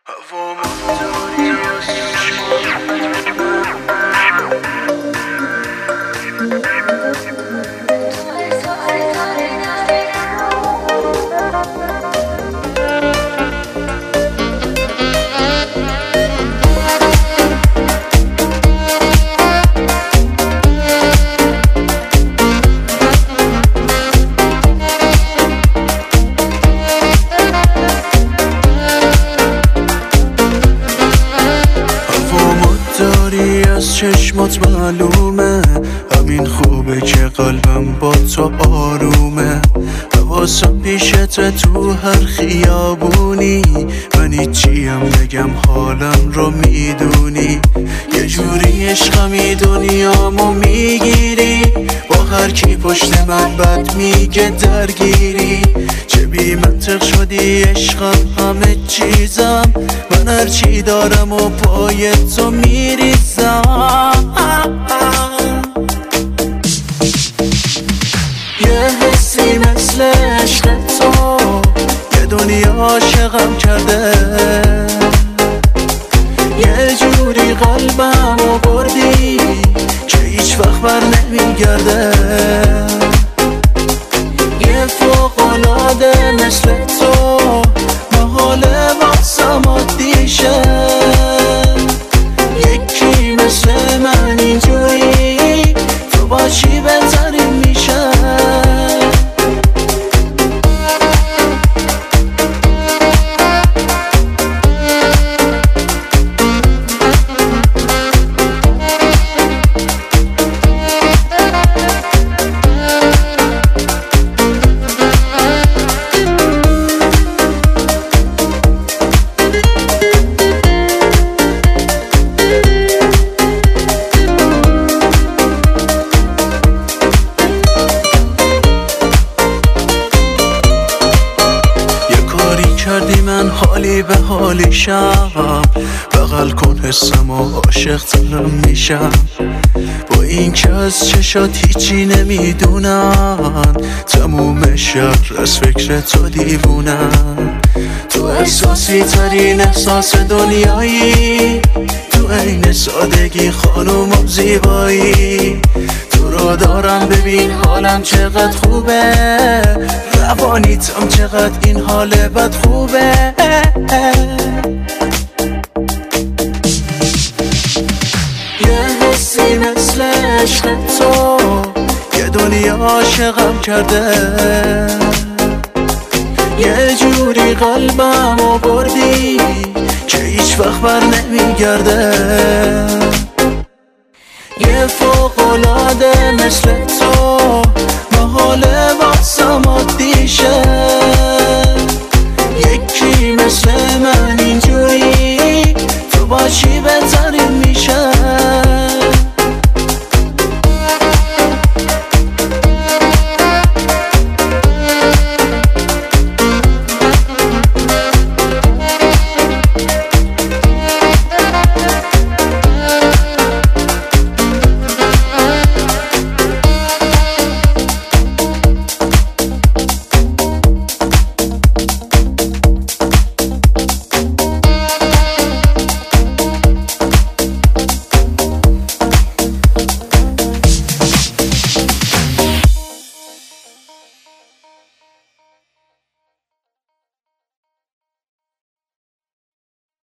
از چشمات معلومه، همین خوبه که قلبم با تو آرومه. حواسم پیشت تو هر خیابونی، من هیچیم نگم حالم رو میدونی. یه جوری عشقمی دنیامو میگیری، با هر کی پشت من بد میگه درگیری. چه بی منطق شدی عشقم همه چیزم، من هر چی دارم و پای تو میریزم. یه حسی مثل عشق تو یه دنیا عاشقم کرده، یه جوری قلبمو بردی که هیچ وقت بر نمیگرده. یه فوق‌العاده مثل تو محاله واسم عادی شه، یکی مثل من اینجوری تو باشی بهترین میشه. کردی من حالی به حالی شم، بغل کن حسم و عاشق ترم میشم. با این که از چشات هیچی نمیدونن، تموم شهر از فکر تو دیوونن. تو احساسی ترین احساس دنیایی، تو عین سادگی خانوم و زیبایی. تو رو دارم ببین حالم چقدر خوبه، روانیتم چقدر این حال بد خوبه. یه حسی مثل عشق تو یه دنیا عاشقم کرده، یه جوری قلبمو بردی که هیچ وقت بر نمیگرده. یه فوق‌العاده مثل تو محاله واسم عادی شه، یکی مثل من اینجوری تو باشی بهترین